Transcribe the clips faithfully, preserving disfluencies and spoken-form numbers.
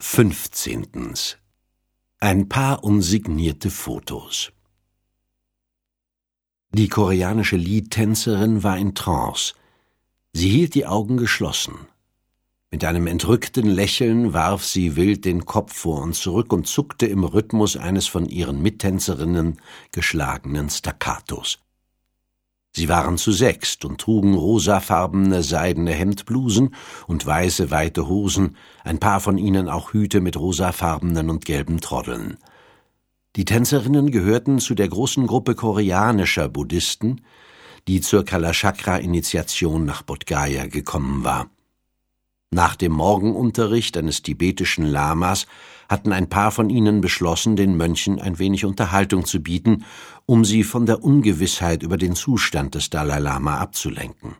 Fünfzehntens. Ein paar unsignierte Fotos. Die koreanische Liedtänzerin war in Trance. Sie hielt die Augen geschlossen. Mit einem entrückten Lächeln warf sie wild den Kopf vor und zurück und zuckte im Rhythmus eines von ihren Mittänzerinnen geschlagenen Staccatos. Sie waren zu sechst und trugen rosafarbene seidene Hemdblusen und weiße weite Hosen, ein paar von ihnen auch Hüte mit rosafarbenen und gelben Troddeln. Die Tänzerinnen gehörten zu der großen Gruppe koreanischer Buddhisten, die zur Kalachakra-Initiation nach Bodh Gaya gekommen war. Nach dem Morgenunterricht eines tibetischen Lamas hatten ein paar von ihnen beschlossen, den Mönchen ein wenig Unterhaltung zu bieten, um sie von der Ungewissheit über den Zustand des Dalai Lama abzulenken.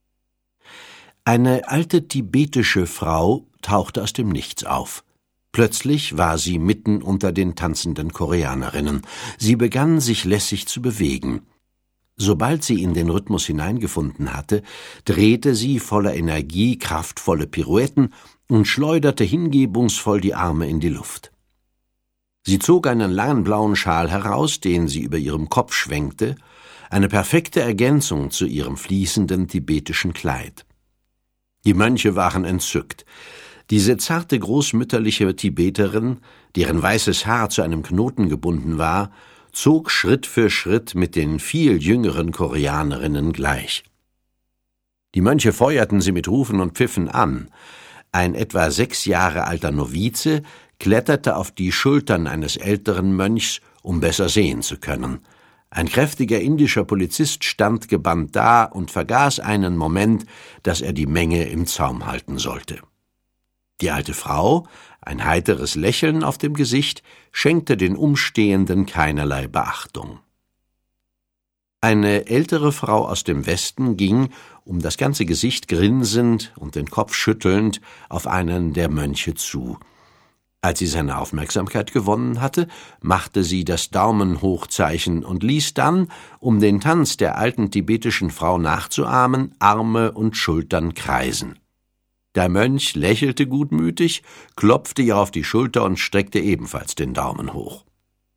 Eine alte tibetische Frau tauchte aus dem Nichts auf. Plötzlich war sie mitten unter den tanzenden Koreanerinnen. Sie begann, sich lässig zu bewegen. Sobald sie in den Rhythmus hineingefunden hatte, drehte sie voller Energie kraftvolle Pirouetten und schleuderte hingebungsvoll die Arme in die Luft. Sie zog einen langen blauen Schal heraus, den sie über ihrem Kopf schwenkte, eine perfekte Ergänzung zu ihrem fließenden tibetischen Kleid. Die Mönche waren entzückt. Diese zarte großmütterliche Tibeterin, deren weißes Haar zu einem Knoten gebunden war, zog Schritt für Schritt mit den viel jüngeren Koreanerinnen gleich. Die Mönche feuerten sie mit Rufen und Pfiffen an. Ein etwa sechs Jahre alter Novize kletterte auf die Schultern eines älteren Mönchs, um besser sehen zu können. Ein kräftiger indischer Polizist stand gebannt da und vergaß einen Moment, dass er die Menge im Zaum halten sollte. Die alte Frau, ein heiteres Lächeln auf dem Gesicht, schenkte den Umstehenden keinerlei Beachtung. Eine ältere Frau aus dem Westen ging, um das ganze Gesicht grinsend und den Kopf schüttelnd, auf einen der Mönche zu. Als sie seine Aufmerksamkeit gewonnen hatte, machte sie das Daumenhochzeichen und ließ dann, um den Tanz der alten tibetischen Frau nachzuahmen, Arme und Schultern kreisen. Der Mönch lächelte gutmütig, klopfte ihr auf die Schulter und streckte ebenfalls den Daumen hoch.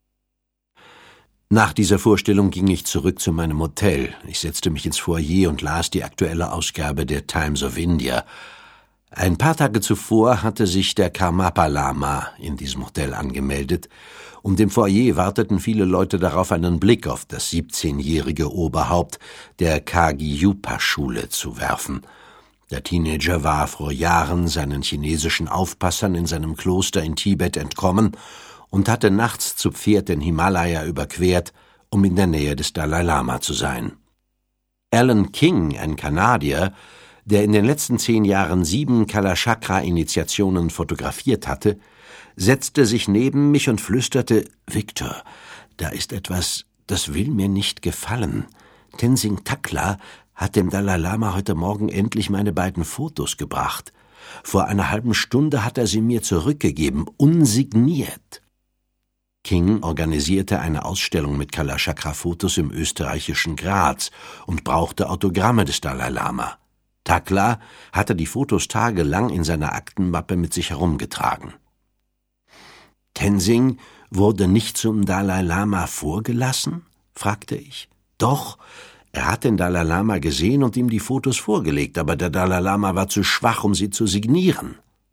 Nach dieser Vorstellung ging ich zurück zu meinem Hotel. Ich setzte mich ins Foyer und las die aktuelle Ausgabe der Times of India. Ein paar Tage zuvor hatte sich der Karmapa-Lama in diesem Hotel angemeldet, und im Foyer warteten viele Leute darauf, einen Blick auf das siebzehnjährige Oberhaupt der Kagyupa-Schule zu werfen. Der Teenager war vor Jahren seinen chinesischen Aufpassern in seinem Kloster in Tibet entkommen und hatte nachts zu Pferd den Himalaya überquert, um in der Nähe des Dalai Lama zu sein. Alan King, ein Kanadier, der in den letzten zehn Jahren sieben Kalachakra-Initiationen fotografiert hatte, setzte sich neben mich und flüsterte: »Victor, da ist etwas, das will mir nicht gefallen. Tenzing Takla hat dem Dalai Lama heute Morgen endlich meine beiden Fotos gebracht. Vor einer halben Stunde hat er sie mir zurückgegeben, unsigniert.« King organisierte eine Ausstellung mit Kalachakra-Fotos im österreichischen Graz und brauchte Autogramme des Dalai Lama. Takla hatte die Fotos tagelang in seiner Aktenmappe mit sich herumgetragen. »Tenzing wurde nicht zum Dalai Lama vorgelassen?« fragte ich. »Doch, er hat den Dalai Lama gesehen und ihm die Fotos vorgelegt, aber der Dalai Lama war zu schwach, um sie zu signieren.«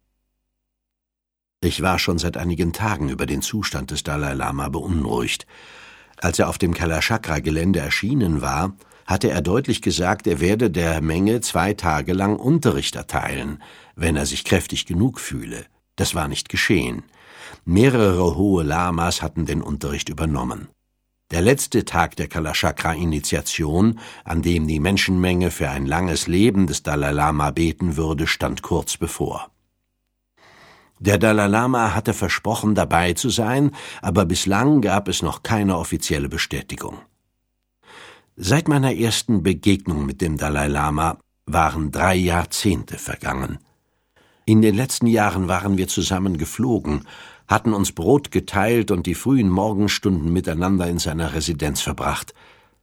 Ich war schon seit einigen Tagen über den Zustand des Dalai Lama beunruhigt. Als er auf dem Kalachakra-Gelände erschienen war, hatte er deutlich gesagt, er werde der Menge zwei Tage lang Unterricht erteilen, wenn er sich kräftig genug fühle. Das war nicht geschehen. Mehrere hohe Lamas hatten den Unterricht übernommen. Der letzte Tag der Kalachakra-Initiation, an dem die Menschenmenge für ein langes Leben des Dalai Lama beten würde, stand kurz bevor. Der Dalai Lama hatte versprochen, dabei zu sein, aber bislang gab es noch keine offizielle Bestätigung. Seit meiner ersten Begegnung mit dem Dalai Lama waren drei Jahrzehnte vergangen. In den letzten Jahren waren wir zusammen geflogen, hatten uns Brot geteilt und die frühen Morgenstunden miteinander in seiner Residenz verbracht.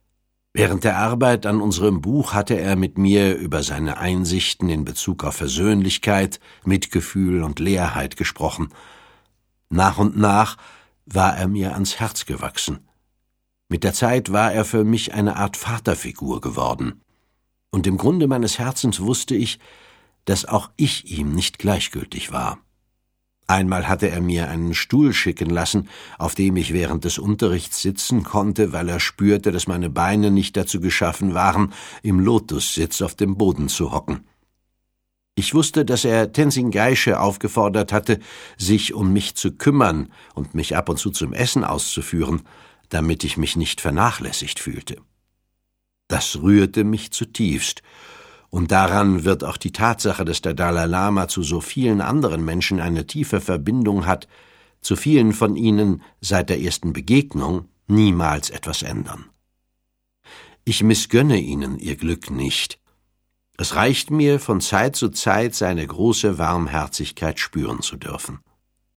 Während der Arbeit an unserem Buch hatte er mit mir über seine Einsichten in Bezug auf Versöhnlichkeit, Mitgefühl und Leerheit gesprochen. Nach und nach war er mir ans Herz gewachsen. Mit der Zeit war er für mich eine Art Vaterfigur geworden. Und im Grunde meines Herzens wusste ich, dass auch ich ihm nicht gleichgültig war. Einmal hatte er mir einen Stuhl schicken lassen, auf dem ich während des Unterrichts sitzen konnte, weil er spürte, dass meine Beine nicht dazu geschaffen waren, im Lotussitz auf dem Boden zu hocken. Ich wusste, dass er Tenzin Gyatso aufgefordert hatte, sich um mich zu kümmern und mich ab und zu zum Essen auszuführen, damit ich mich nicht vernachlässigt fühlte. Das rührte mich zutiefst. Und daran wird auch die Tatsache, dass der Dalai Lama zu so vielen anderen Menschen eine tiefe Verbindung hat, zu vielen von ihnen seit der ersten Begegnung, niemals etwas ändern. Ich missgönne ihnen ihr Glück nicht. Es reicht mir, von Zeit zu Zeit seine große Warmherzigkeit spüren zu dürfen.